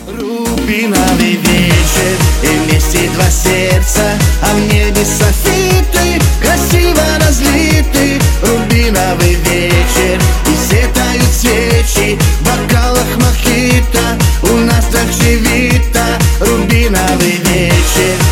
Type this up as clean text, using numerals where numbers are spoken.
Рубиновый вечер, и вместе два сердца, а в небе софиты красиво разлиты. Рубиновый вечер, и светают свечи в бокалах мохито. У нас так живито. Рубиновый вечер.